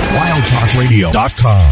WildTalkRadio.com.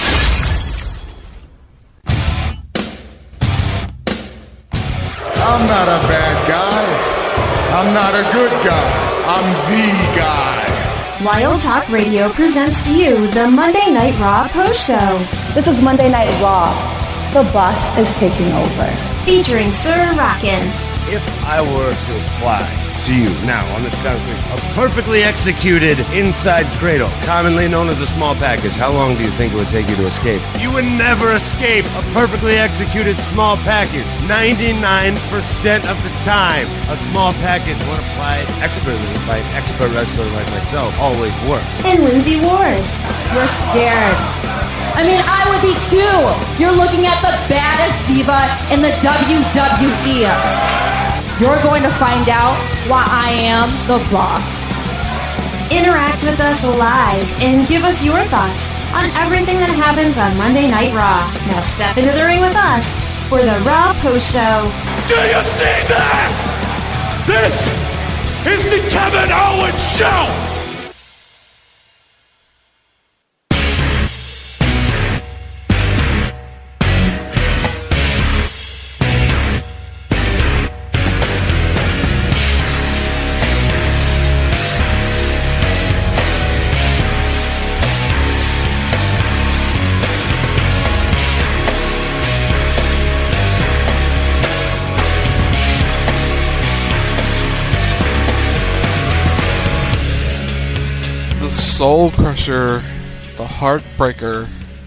I'm not a bad guy. I'm not a good guy. I'm the guy. Wild Talk Radio presents to you the Monday Night Raw Post Show. This is Monday Night Raw. The boss is taking over. Featuring Sir Rockin'. If I were to apply to you now on this concrete, a perfectly executed inside cradle, commonly known as a small package, how long do you think it would take you to escape? You would never escape a perfectly executed small package. 99% of the time, a small package, when applied expertly by an expert wrestler like myself, always works. And Lindsay Ward. We're scared. I mean, I would be too. You're looking at the baddest diva in the WWE. You're going to find out why I am the boss. Interact with us live and give us your thoughts on everything that happens on Monday Night Raw. Now step into the ring with us for the Raw Post Show. Do you see this? This is the Kevin Owens Show! Soul Crusher, the Heartbreaker.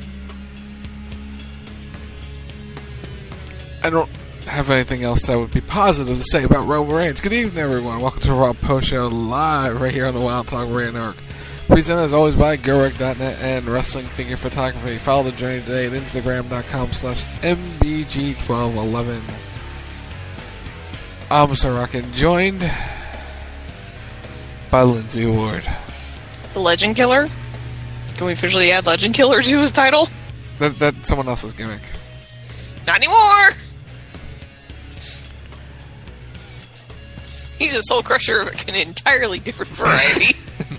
I don't have anything else that would be positive to say about Roman Reigns. Good evening, everyone. Welcome to the Raw Post Show live right here on the Wild Talk Radio Network. Presented as always by GoRec.net and Wrestling Figure Photography. Follow the journey today at Instagram.com/MBG1211. I'm Sir Rockin', joined by Lindsay Ward. The Legend Killer? Can we officially add Legend Killer to his title? That's someone else's gimmick. Not anymore! He's a Soul Crusher of an entirely different variety.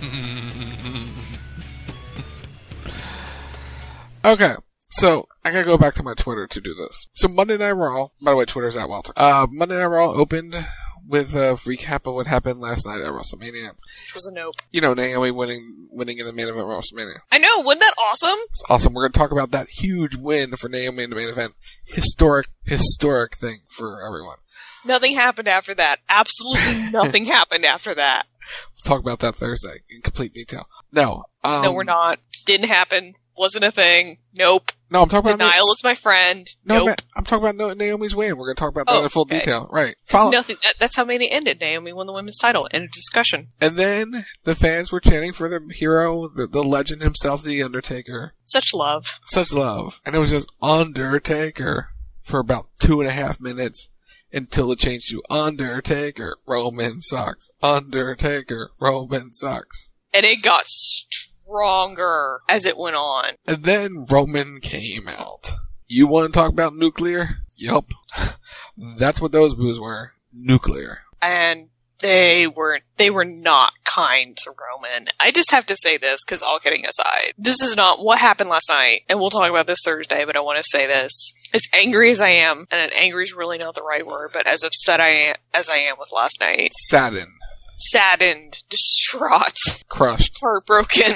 Okay, so I gotta go back to my Twitter to do this. So Monday Night Raw, by the way, Twitter's at Walter. Monday Night Raw opened with a recap of what happened last night at WrestleMania. Which was a nope. You know, Naomi winning in the main event of WrestleMania. I know, wasn't that awesome? It's awesome. We're going to talk about that huge win for Naomi in the main event. Historic thing for everyone. Nothing happened after that. Absolutely nothing happened after that. We'll talk about that Thursday in complete detail. No, we're not. Didn't happen. Wasn't a thing. Nope. No, I'm talking about Denial is my friend. No, nope. I'm talking about Naomi's win. We're going to talk about that in full detail. Right. Nothing. That's how Mania ended. Naomi won the women's title. End of discussion. And then the fans were chanting for the hero, the legend himself, The Undertaker. Such love. Such love. And it was just Undertaker for about 2.5 minutes until it changed to Undertaker, Roman sucks. Undertaker, Roman sucks. And it got stronger as it went on. And then Roman came out. You want to talk about nuclear? Yup. That's what those boos were. Nuclear. And they were not kind to Roman. I just have to say this, because all kidding aside, this is not what happened last night, and we'll talk about this Thursday, but I want to say this. As angry as I am, and angry is really not the right word, but as upset as I am with last night. Saddened, distraught, crushed, heartbroken,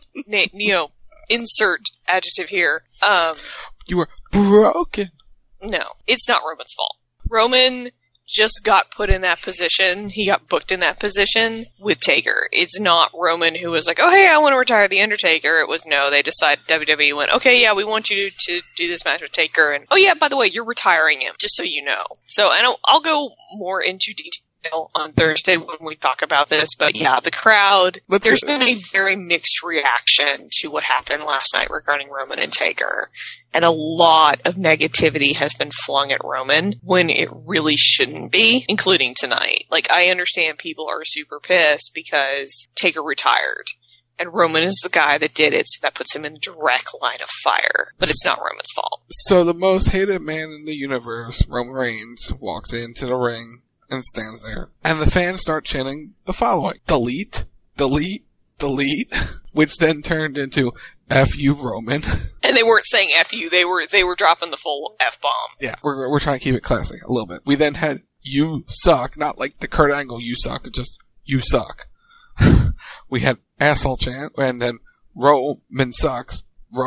insert adjective here. You were broken. No, it's not Roman's fault. Roman just got put in that position. He got booked in that position with Taker. It's not Roman who was like, oh, hey, I want to retire The Undertaker. It was, no, they decided, WWE went, okay, yeah, we want you to do this match with Taker. And, oh, yeah, by the way, you're retiring him, just so you know. So, and I'll go more into detail on Thursday when we talk about this, but yeah, the crowd, there's been a very mixed reaction to what happened last night regarding Roman and Taker, and a lot of negativity has been flung at Roman when it really shouldn't be, including tonight. Like, I understand people are super pissed because Taker retired, and Roman is the guy that did it, so that puts him in the direct line of fire, but it's not Roman's fault. So the most hated man in the universe, Roman Reigns, walks into the ring and stands there. And the fans start chanting the following. Delete, delete, delete. which then turned into F you, Roman. And they weren't saying F you, they were dropping the full F-bomb. Yeah, we're trying to keep it classy a little bit. We then had you suck, not like the Kurt Angle you suck, just you suck. We had asshole chant, and then Roman sucks.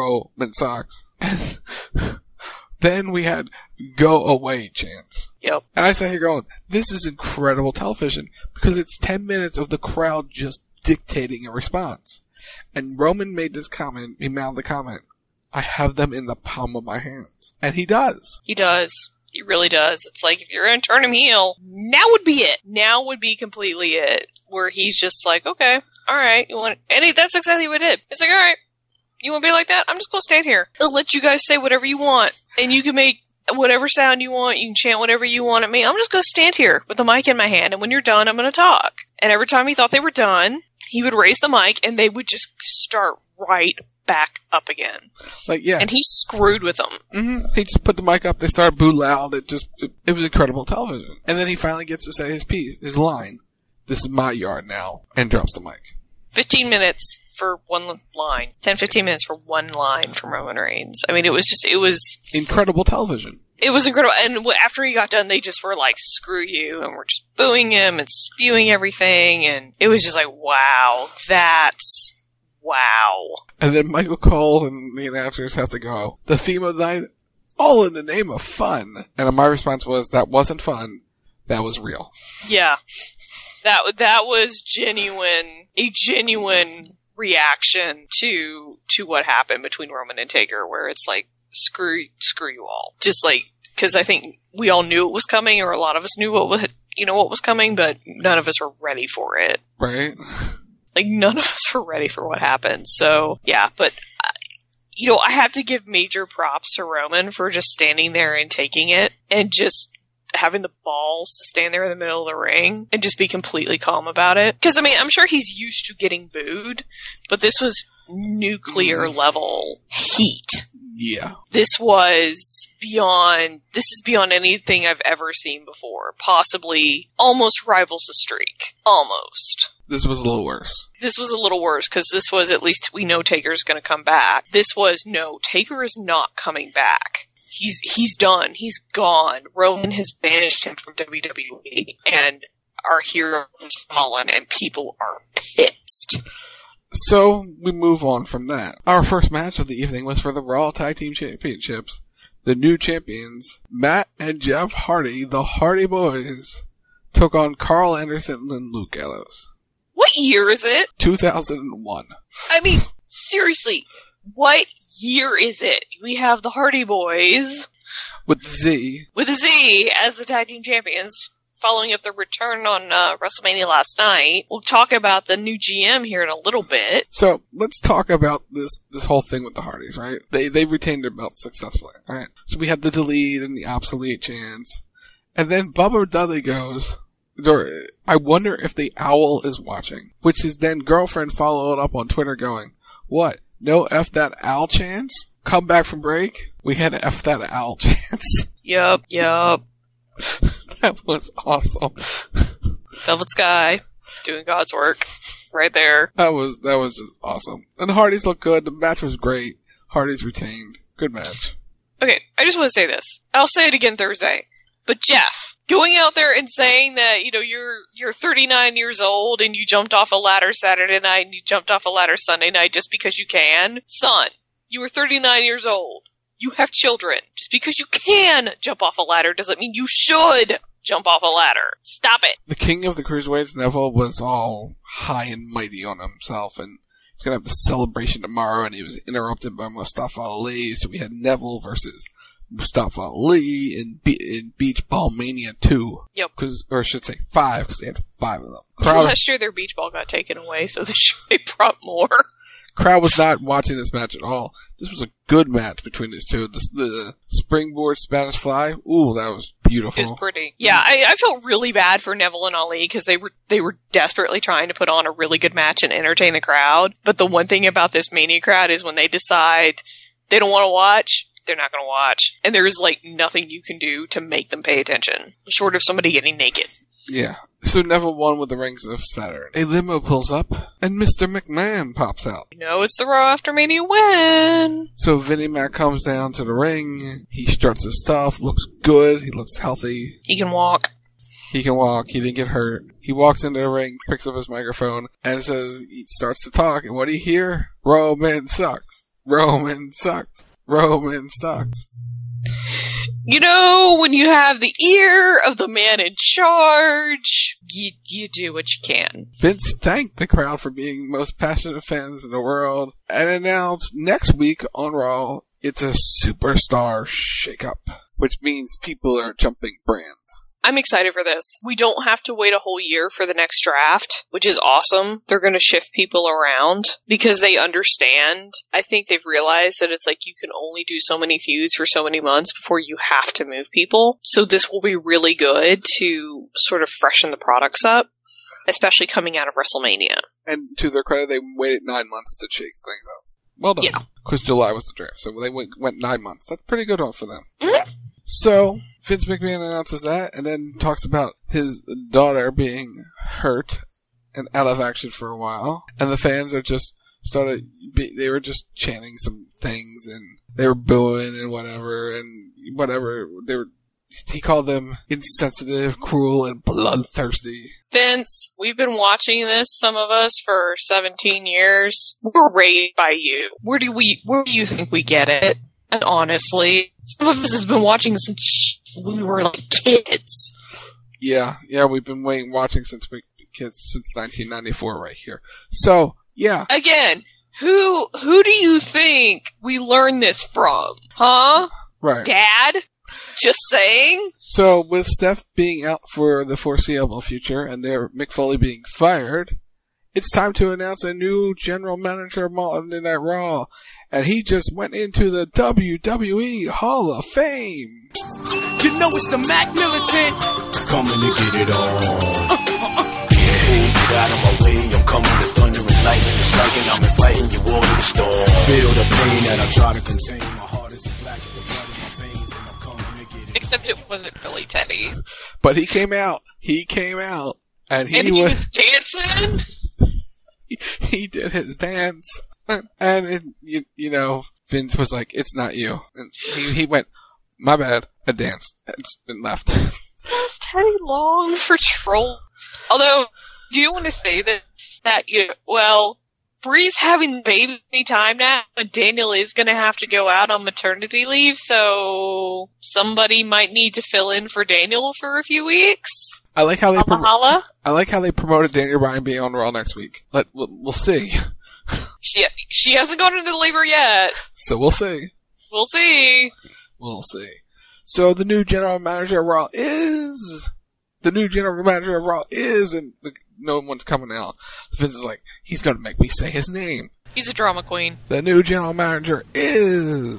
Then we had go away chants. Yep. And I sat here going, this is incredible television, because it's 10 minutes of the crowd just dictating a response. And Roman made this comment, he mouthed the comment, I have them in the palm of my hands. And he does. He does. He really does. It's like, if you're going to turn him heel, now would be it. Now would be completely it. Where he's just like, okay, alright, you want, and that's exactly what he did. It's like, alright, you want to be like that? I'm just going to stand here. I'll let you guys say whatever you want. And you can make whatever sound you want. You can chant whatever you want at me. I'm just going to stand here with the mic in my hand. And when you're done, I'm going to talk. And every time he thought they were done, he would raise the mic and they would just start right back up again. Like, yeah. And he screwed with them. Mm-hmm. He just put the mic up. They started boo loud. It was incredible television. And then he finally gets to say his piece, his line. This is my yard now. And drops the mic. 15 minutes for one line. 10-15 minutes for one line from Roman Reigns. I mean, it was incredible television. It was incredible. And after he got done, they just were like, screw you. And we're just booing him and spewing everything. And it was just like, wow. Wow. And then Michael Cole and the announcers have to go, the theme of the night, all in the name of fun. And my response was, that wasn't fun. That was real. Yeah. That was a genuine reaction to what happened between Roman and Taker, where it's like, screw you all. Just like, cause I think we all knew it was coming, or a lot of us knew what was coming, but none of us were ready for it. Right. Like, none of us were ready for what happened. So, yeah, but, I have to give major props to Roman for just standing there and taking it, and just having the balls to stand there in the middle of the ring and just be completely calm about it. Because, I mean, I'm sure he's used to getting booed, but this was nuclear level heat. Yeah. This is beyond anything I've ever seen before. Possibly almost rivals the streak. Almost. This was a little worse. This was a little worse, because this was, at least we know Taker's going to come back. This was, no, Taker is not coming back. He's done. He's gone. Roman has banished him from WWE, and our hero has fallen, and people are pissed. So, we move on from that. Our first match of the evening was for the Raw Tag Team Championships. The new champions, Matt and Jeff Hardy, the Hardy Boys, took on Carl Anderson and Luke Gallows. What year is it? 2001. I mean, seriously, what year is it? We have the Hardy Boys. With the Z as the Tag Team Champions. Following up the return on WrestleMania last night. We'll talk about the new GM here in a little bit. So, let's talk about this whole thing with the Hardys, right? They retained their belts successfully, right? So we had the delete and the obsolete chants. And then Bubba Dudley goes, I wonder if the owl is watching. Which his then girlfriend followed up on Twitter going, what? No F that owl chants? Come back from break? We had F that owl chants. Yup. That was awesome. Velvet Sky, doing God's work, right there. That was just awesome. And the Hardys looked good. The match was great. Hardys retained. Good match. Okay, I just want to say this. I'll say it again Thursday. But Jeff, going out there and saying that, you're 39 years old and you jumped off a ladder Saturday night and you jumped off a ladder Sunday night just because you can. Son, you were 39 years old. You have children. Just because you can jump off a ladder doesn't mean you should jump off a ladder. Stop it. The king of the cruiserweights, Neville, was all high and mighty on himself, and he's going to have the celebration tomorrow, and he was interrupted by Mustafa Ali, so we had Neville versus Mustafa Ali in Beach Ball Mania 2. Yep. Or I should say 5, because they had 5 of them. Last year their beach ball got taken away, so they brought more. Crowd was not watching this match at all. This was a good match between these two. The springboard Spanish fly, ooh, that was beautiful. It was pretty. Yeah, I felt really bad for Neville and Ali because they were desperately trying to put on a really good match and entertain the crowd. But the one thing about this Mania crowd is when they decide they don't want to watch, they're not going to watch. And there's nothing you can do to make them pay attention, short of somebody getting naked. Yeah. So Neville won with the Rings of Saturn. A limo pulls up, and Mr. McMahon pops out. You know it's the Raw After Mania win. So Vinnie Mac comes down to the ring. He struts his stuff, looks good, he looks healthy. He can walk. He can walk, he didn't get hurt. He walks into the ring, picks up his microphone, and he starts to talk. And what do you hear? Roman sucks. Roman sucks. Roman sucks. You know, when you have the ear of the man in charge, you do what you can. Vince thanked the crowd for being the most passionate fans in the world and announced next week on Raw it's a superstar shakeup, which means people are jumping brands. I'm excited for this. We don't have to wait a whole year for the next draft, which is awesome. They're going to shift people around because they understand. I think they've realized that it's like you can only do so many feuds for so many months before you have to move people. So this will be really good to sort of freshen the products up, especially coming out of WrestleMania. And to their credit, they waited 9 months to shake things up. Well done. Yeah. Because July was the draft, so they went 9 months. That's pretty good for them. Mm-hmm. So, Vince McMahon announces that, and then talks about his daughter being hurt and out of action for a while. And the fans are just they were just chanting some things, and they were booing and whatever. He called them insensitive, cruel, and bloodthirsty. Vince, we've been watching this, some of us, for 17 years. We're raised by you. Where do you think we get it? And honestly, some of us have been watching since we were like kids. Yeah, we've been watching since we were kids, since 1994 right here. So, yeah. Again, who do you think we learned this from? Huh? Right. Dad? Just saying? So, with Steph being out for the foreseeable future and Mick Foley being fired, it's time to announce a new general manager of Monday Night Raw. And he just went into the WWE Hall of Fame. You know it's the Mac Militant. Coming to get it on. Get out of my way. I'm coming with thunder and lightning and striking. I'm inviting you all to the storm. Feel the pain that I try to contain. My heart is black as the blood in my veins. And I'm coming to get it on. Except it wasn't really Teddy. But he came out. And he was dancing? He did his dance. And, Vince was like, it's not you. And he went, my bad, I danced, and left. Was Teddy Long for troll? Although, do you want to say that Bree's having baby time now, and Daniel is going to have to go out on maternity leave, so somebody might need to fill in for Daniel for a few weeks? I like how they promoted Daniel Bryan being on Raw next week. We'll see. She hasn't gone into labor yet. So we'll see. We'll see. So the new general manager of Raw is, and no one's coming out. Vince is like, he's going to make me say his name. He's a drama queen. The new general manager is...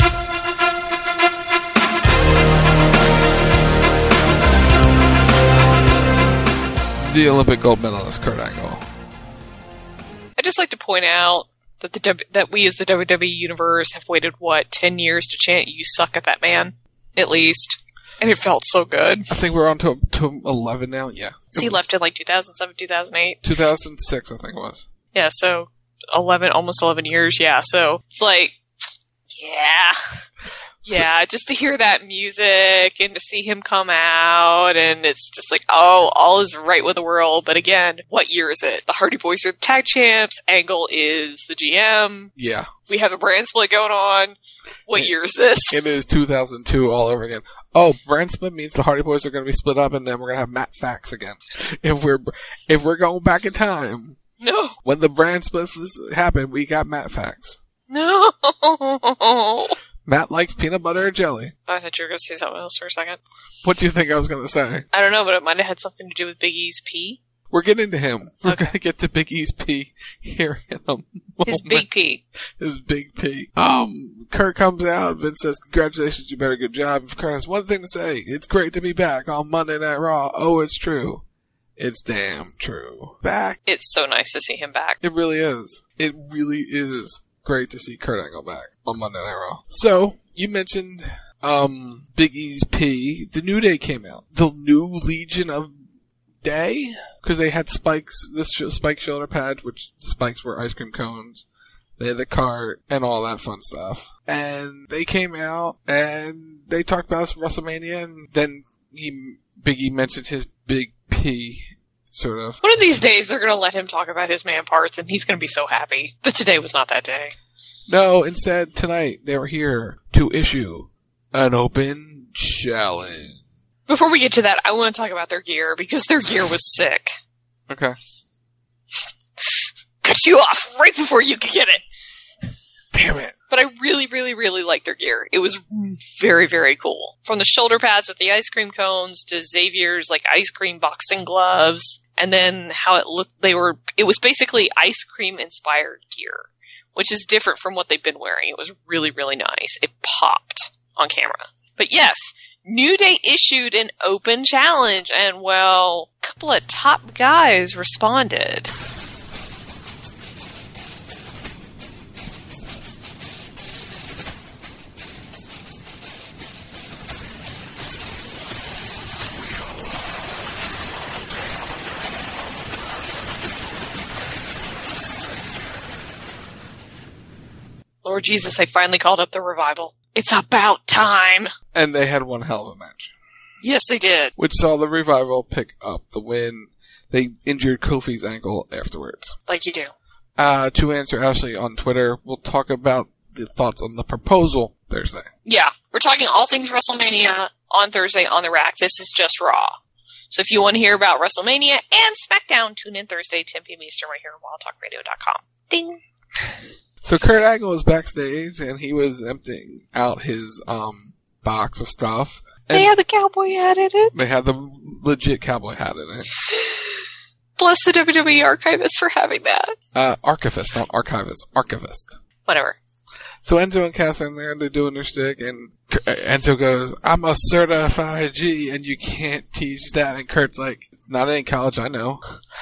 the Olympic gold medalist, Kurt Angle. I'd just like to point out that we as the WWE Universe have waited, 10 years to chant, you suck at that man? At least. And it felt so good. I think we're on to 11 now, yeah. He left in 2007, 2008? 2006, I think it was. Yeah, so almost 11 years, yeah. So it's like, yeah. Yeah, just to hear that music and to see him come out, and it's just like, all is right with the world. But again, what year is it? The Hardy Boys are the tag champs. Angle is the GM. Yeah. We have a brand split going on. What year is this? It is 2002 all over again. Oh, brand split means the Hardy Boys are going to be split up, and then we're going to have Matt Fax again. If we're going back in time. No. When the brand split happened, we got Matt Fax. No. Matt likes peanut butter and jelly. I thought you were going to say something else for a second. What do you think I was going to say? I don't know, but it might have had something to do with Big E's pee. We're getting to him. We're going to get to Big E's pee here in a moment. His big pee. His big pee. Kurt comes out. Vince says, congratulations, you did a good job. Kurt has one thing to say. It's great to be back on Monday Night Raw. Oh, it's true. It's damn true. Back. It's so nice to see him back. It really is. It really is great to see Kurt Angle back on Monday Night Raw. So, you mentioned Big E's pee. The New Day came out. The new Legion of day because they had spikes, spike shoulder pads, which the spikes were ice cream cones. They had the cart and all that fun stuff. And they came out and they talked about WrestleMania, and then Biggie mentioned his big P, sort of. One of these days they're going to let him talk about his man parts and he's going to be so happy. But today was not that day. No, instead tonight they were here to issue an open challenge. Before we get to that, I want to talk about their gear because their gear was sick. Okay. Cut you off right before you could get it. Damn it. But I really, really, really liked their gear. It was very, very cool. From the shoulder pads with the ice cream cones to Xavier's like ice cream boxing gloves, and then how it looked. It was basically ice cream inspired gear, which is different from what they've been wearing. It was really, really nice. It popped on camera. But yes, New Day issued an open challenge, and well, a couple of top guys responded. Lord Jesus, they finally called up the Revival. It's about time! And they had one hell of a match. Yes, they did. Which saw the Revival pick up the win. They injured Kofi's ankle afterwards. Like you do. To answer Ashley on Twitter, we'll talk about the thoughts on the proposal Thursday. Yeah, we're talking all things WrestleMania on Thursday on the rack. This is just Raw. So if you want to hear about WrestleMania and SmackDown, tune in Thursday, 10 p.m. Eastern, right here on WildTalkRadio.com. Ding! So Kurt Angle was backstage, and he was emptying out his box of stuff. And they had the cowboy hat in it. They had the legit cowboy hat in it. Bless the WWE archivist for having that. Archivist, not archivist. Archivist. Whatever. So Enzo and Cass are in there, and they're doing their shtick, and Enzo goes, "I'm a certified G, and you can't teach that." And Kurt's like, "Not any college, I know.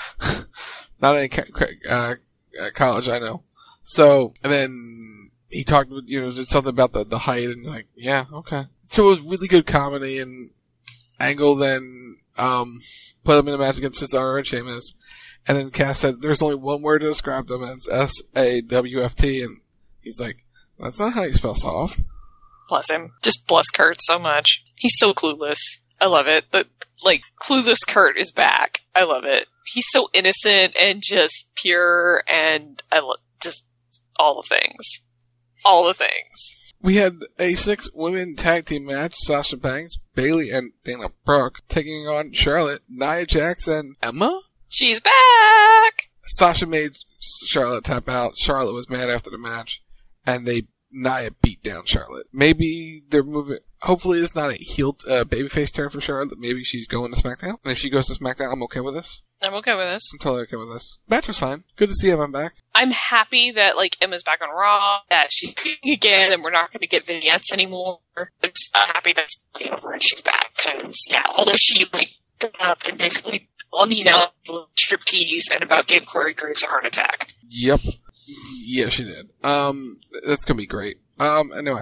Not any college, I know." So, and then he talked, did something about the height, and like, yeah, okay. So it was really good comedy, and Angle then, put him in a match against Cesaro and Sheamus, and then Cass said, there's only one word to describe them, and it's S-A-W-F-T, and he's like, that's not how you spell soft. Bless him. Just bless Kurt so much. He's so clueless. I love it. Clueless Kurt is back. I love it. He's so innocent and just pure, and I love just all the things. All the things. We had a 6-women tag team match. Sasha Banks, Bayley, and Dana Brooke taking on Charlotte, Nia Jax, and Emma? She's back! Sasha made Charlotte tap out. Charlotte was mad after the match, and Nia beat down Charlotte. Maybe they're moving. Hopefully it's not a heel babyface turn for Charlotte. Maybe she's going to SmackDown. And if she goes to SmackDown, I'm okay with this. I'm okay with this. I'm totally okay with this. Match was fine. Good to see Emma back. I'm happy that, Emma's back on Raw, that she's competing again, and we're not going to get vignettes anymore. I'm happy that's over and she's back, because, although she, got up and basically on the striptease and about gave Corey Graves a heart attack. Yep. Yeah, she did. That's gonna be great. Anyway.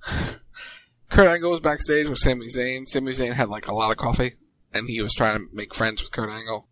Kurt Angle was backstage with Sami Zayn. Sami Zayn had, a lot of coffee, and he was trying to make friends with Kurt Angle.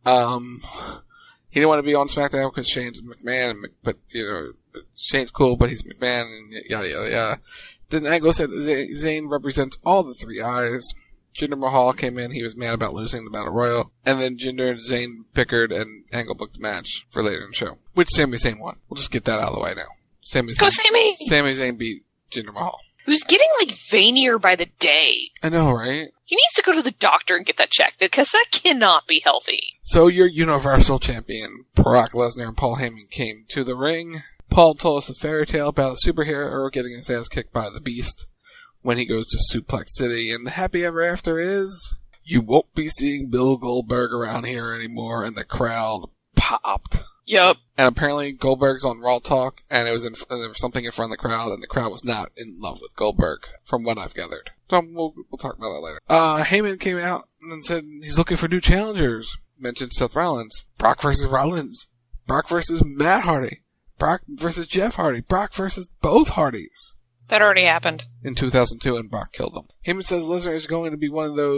He didn't want to be on SmackDown because Shane's McMahon, but, Shane's cool, but he's McMahon, and yada, yada, yada. Then Angle said Zayn represents all the three eyes. Jinder Mahal came in, he was mad about losing the Battle Royal, and then Jinder and Zayn bickered, and Angle booked the match for later in the show, which Sami Zayn won. We'll just get that out of the way now. Go Sami! Sami Zayn beat Jinder Mahal. Who's getting, veinier by the day. I know, right? He needs to go to the doctor and get that checked, because that cannot be healthy. So your Universal Champion, Brock Lesnar and Paul Heyman came to the ring. Paul told us a fairy tale about a superhero getting his ass kicked by the Beast when he goes to Suplex City, and the happy ever after is, you won't be seeing Bill Goldberg around here anymore, and the crowd popped. Yep. And apparently Goldberg's on Raw Talk, and there was something in front of the crowd, and the crowd was not in love with Goldberg, from what I've gathered. So we'll talk about that later. Heyman came out and said he's looking for new challengers. Mentioned Seth Rollins. Brock versus Rollins. Brock versus Matt Hardy. Brock versus Jeff Hardy. Brock versus both Hardys. That already happened. In 2002, and Brock killed them. Heyman says Lesnar is going to be one of those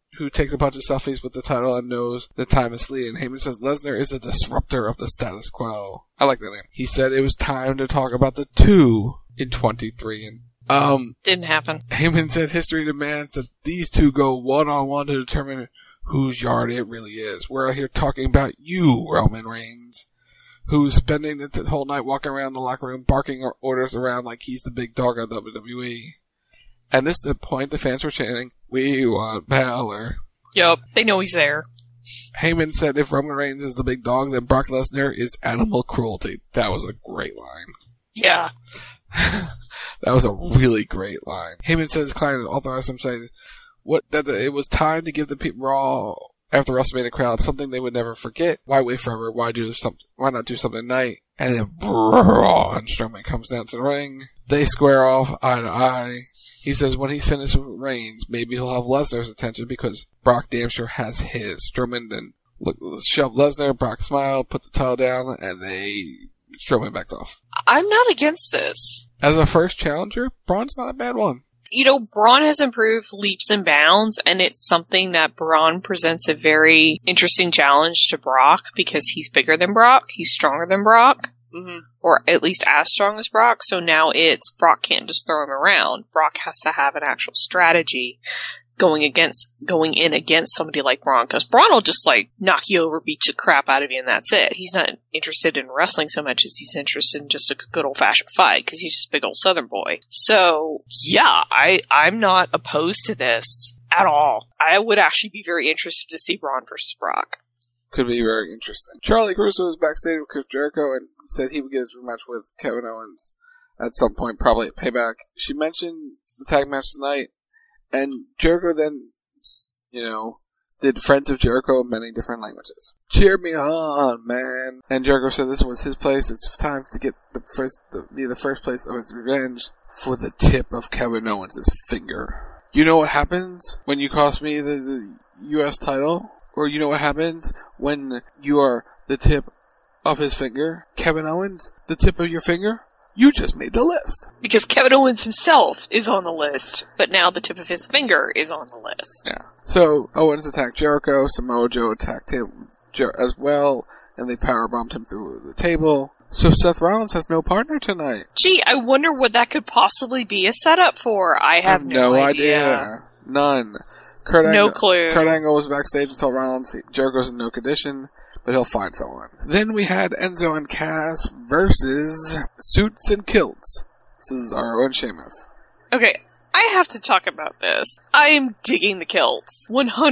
who takes a bunch of selfies with the title and knows the time is fleeting. Heyman says Lesnar is a disruptor of the status quo. I like that name. He said it was time to talk about the 2 in 23. And Didn't happen. Heyman said history demands that these two go one-on-one to determine whose yard it really is. We're out here talking about you, Roman Reigns, who's spending the whole night walking around the locker room barking orders around like he's the big dog of WWE. And this is the point the fans were chanting, "We want Balor." Yup, they know he's there. Heyman said if Roman Reigns is the big dog, then Brock Lesnar is animal cruelty. That was a great line. Yeah. That was a really great line. Heyman said his client authorized him saying that it was time to give the people Raw after WrestleMania crowd something they would never forget. Why wait forever? Why not do something tonight? And then Braun Strowman comes down to the ring. They square off eye to eye. He says when he's finished with Reigns, maybe he'll have Lesnar's attention because Brock damn sure has his. Strowman then shoved Lesnar, Brock smiled, put the title down, and Strowman backed off. I'm not against this. As a first challenger, Braun's not a bad one. You know, Braun has improved leaps and bounds, and it's something that Braun presents a very interesting challenge to Brock because he's bigger than Brock, he's stronger than Brock. Mm-hmm. Or at least as strong as Brock, so now it's Brock can't just throw him around. Brock has to have an actual strategy going in against somebody like Braun, because Braun will just knock you over, beat the crap out of you, and that's it. He's not interested in wrestling so much as he's interested in just a good old fashioned fight, because he's just a big old Southern boy. So yeah, I'm not opposed to this at all. I would actually be very interested to see Braun versus Brock. Could be very interesting. Charlie Caruso was backstage with Chris Jericho and said he would get his rematch with Kevin Owens at some point, probably at Payback. She mentioned the tag match tonight, and Jericho then, did Friends of Jericho in many different languages. Cheer me on, man. And Jericho said this was his place. It's time to get be the first place of his revenge for the tip of Kevin Owens' finger. You know what happens when you cost me the U.S. title? Or you know what happens when you are the tip of his finger? Kevin Owens, the tip of your finger? You just made the list. Because Kevin Owens himself is on the list, but now the tip of his finger is on the list. Yeah. So Owens attacked Jericho, Samoa Joe attacked him as well, and they powerbombed him through the table. So Seth Rollins has no partner tonight. Gee, I wonder what that could possibly be a setup for. I have no idea. None. No clue. Kurt Angle was backstage and told Rollins Jericho's in no condition, but he'll find someone. Then we had Enzo and Cass versus Suits and Kilts. Cesaro and Sheamus. Okay, I have to talk about this. I am digging the kilts.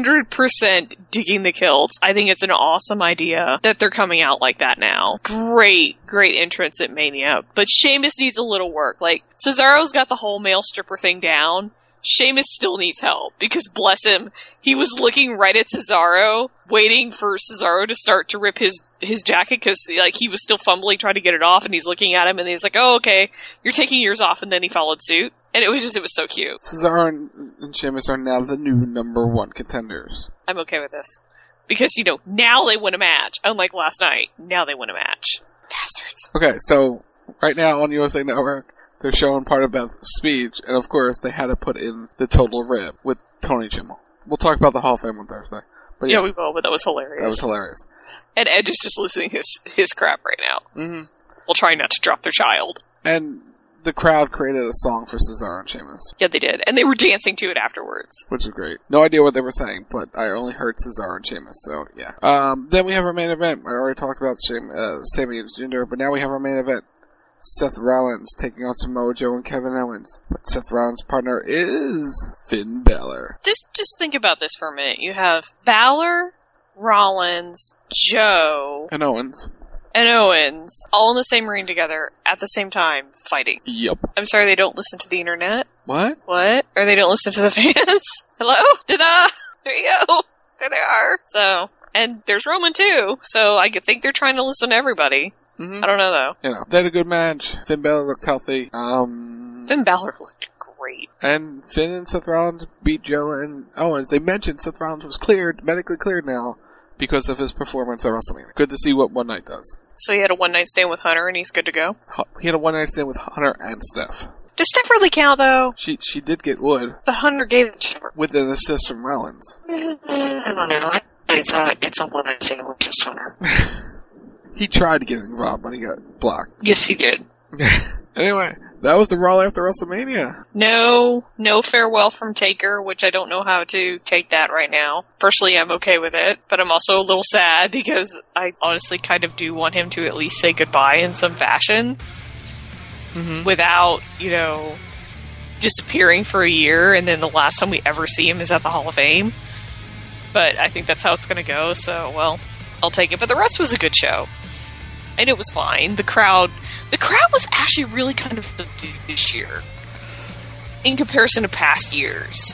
100% digging the kilts. I think it's an awesome idea that they're coming out like that now. Great entrance at Mania. But Sheamus needs a little work. Cesaro's got the whole male stripper thing down. Sheamus still needs help, because bless him, he was looking right at Cesaro, waiting for Cesaro to start to rip his jacket, because he was still fumbling, trying to get it off, and he's looking at him, and he's like, oh, okay, you're taking yours off, and then he followed suit. And it was so cute. Cesaro and Sheamus are now the new number 1 contenders. I'm okay with this. Because, now they win a match. Unlike last night, now they win a match. Bastards. Okay, so, right now on USA Network, they're showing part of Beth's speech, and of course, they had to put in the total rib with Tony Chimmel. We'll talk about the Hall of Fame on Thursday. But yeah, we will, but that was hilarious. That was hilarious. And Edge is just losing his crap right now. Mm-hmm. While trying not to drop their child. And the crowd created a song for Cesaro and Sheamus. Yeah, they did. And they were dancing to it afterwards. Which is great. No idea what they were saying, but I only heard Cesaro and Sheamus, so yeah. Then we have our main event. I already talked about Sami and Jinder, but now we have our main event. Seth Rollins taking on Samoa Joe and Kevin Owens. But Seth Rollins' partner is Finn Balor. Just think about this for a minute. You have Balor, Rollins, Joe... And Owens. All in the same ring together at the same time, fighting. Yep. I'm sorry they don't listen to the internet. What? Or they don't listen to the fans. Hello? There you go. There they are. So, and there's Roman too, so I think they're trying to listen to everybody. Mm-hmm. I don't know, though. They had a good match. Finn Balor looked healthy. Finn Balor looked great. And Finn and Seth Rollins beat Joe and Owens. They mentioned Seth Rollins was medically cleared now, because of his performance at WrestleMania. Good to see what One Night does. So he had a one-night stand with Hunter, and he's good to go? He had a one-night stand with Hunter and Steph. Does Steph really count, though? She did get wood. But Hunter gave it to her. with an assist from Rollins. I don't know. It's a one-night with just Hunter. He tried to get involved, but he got blocked. Yes, he did. Anyway, that was the Raw after WrestleMania. No farewell from Taker, which I don't know how to take that right now. Personally, I'm okay with it, but I'm also a little sad because I honestly kind of do want him to at least say goodbye in some fashion without, disappearing for a year, and then the last time we ever see him is at the Hall of Fame. But I think that's how it's going to go, so, well, I'll take it. But the rest was a good show. And it was fine. The crowd was actually really kind of subdued this year in comparison to past years.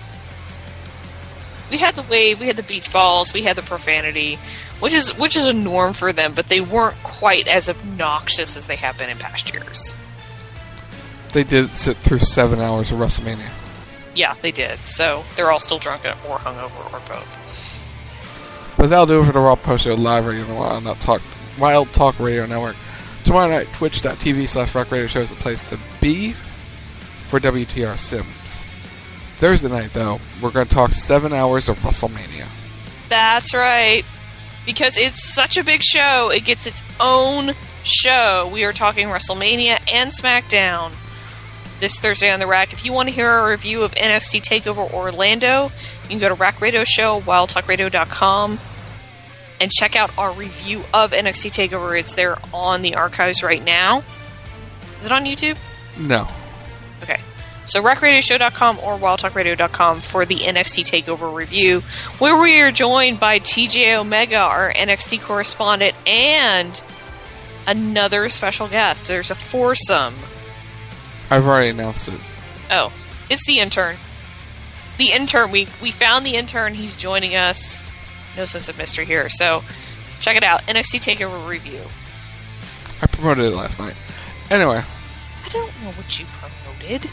We had the wave, we had the beach balls, we had the profanity, which is a norm for them, but they weren't quite as obnoxious as they have been in past years. They did sit through 7 hours of WrestleMania. Yeah, they did. So they're all still drunk or hungover or both. But that'll do it for the Raw Post Show live radio on Wild Talk Radio Network. Tomorrow night, twitch.tv/Rock Radio Show is the place to be for WTR Sims. Thursday night, though, we're going to talk 7 hours of WrestleMania. That's right. Because it's such a big show, it gets its own show. We are talking WrestleMania and SmackDown this Thursday on the Rack. If you want to hear a review of NXT TakeOver Orlando, you can go to Rack Radio Show, wildtalkradio.com, and check out our review of NXT TakeOver. It's there on the archives right now. Is it on YouTube? No. Okay. So rackradioshow.com or wildtalkradio.com for the NXT TakeOver review, where we are joined by TJ Omega, our NXT correspondent, and another special guest. There's a foursome. I've already announced it. Oh, it's the intern. The intern. We found the intern. He's joining us. No sense of mystery here. So check it out. NXT TakeOver review. I promoted it last night. Anyway. I don't know what you promoted.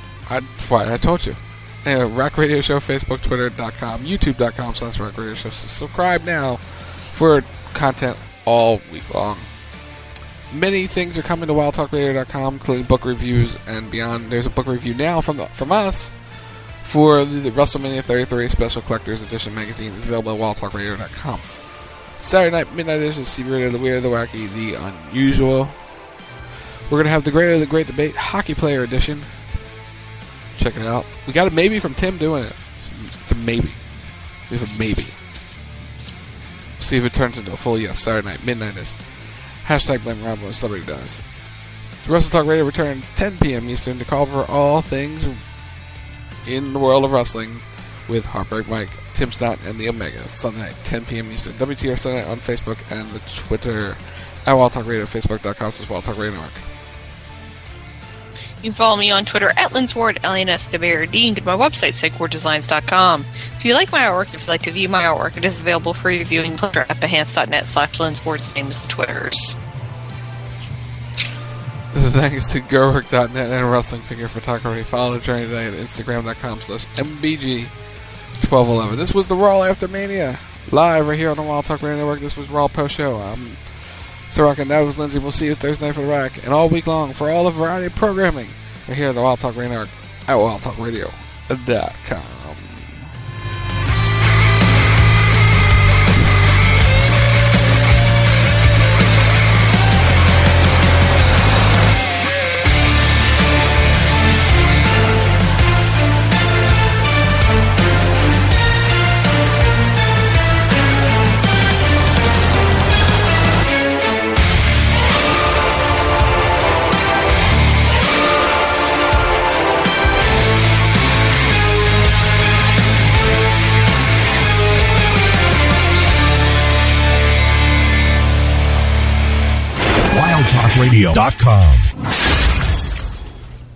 I told you. Anyway, Rack Radio Show, Facebook, Twitter.com, YouTube.com/Rack Radio Show. So subscribe now for content all week long. Many things are coming to WildTalkRadio.com, including book reviews and beyond. There's a book review now from us for the WrestleMania 33 Special Collector's Edition magazine. It's available at WildTalkRadio.com. Saturday night, midnight edition, CV Radio, the Weird, the Wacky, the Unusual. We're going to have the Greater the Great Debate Hockey Player Edition. Check it out. We got a maybe from Tim doing it. It's a maybe. We have a maybe. See if it turns into a full yes. Saturday night, midnight edition. Hashtag blame Rob when celebrity does. The Wrestle Talk Radio returns 10 p.m. Eastern to call for all things in the world of wrestling with Heartbreak Mike, Tim Stott, and the Omega. Sunday night, 10 p.m. Eastern. WTR Sunday on Facebook and the Twitter at Wild Talk Radio, Facebook.com/Wild Talk Radio Network. You can follow me on Twitter at Linsward, LNSWRD, and my website, SigWardDesigns.com. If you like my artwork, if you'd like to view my artwork, it is available for reviewing pleasure at behance.net/Linsward, same as the Twitters. Thanks to GoWork.net and Wrestling Figure Photography. Follow the journey today at Instagram.com/MBG1211. This was the Raw After Mania, live right here on the Wild Talk Radio Network. This was Raw Post Show. I'm Ciroc, and that was Lindsay. We'll see you Thursday night for the Rack, and all week long for all the variety of programming right here at the Wild Talk Radio Network at wildtalkradio.com. WildTalkRadio.com.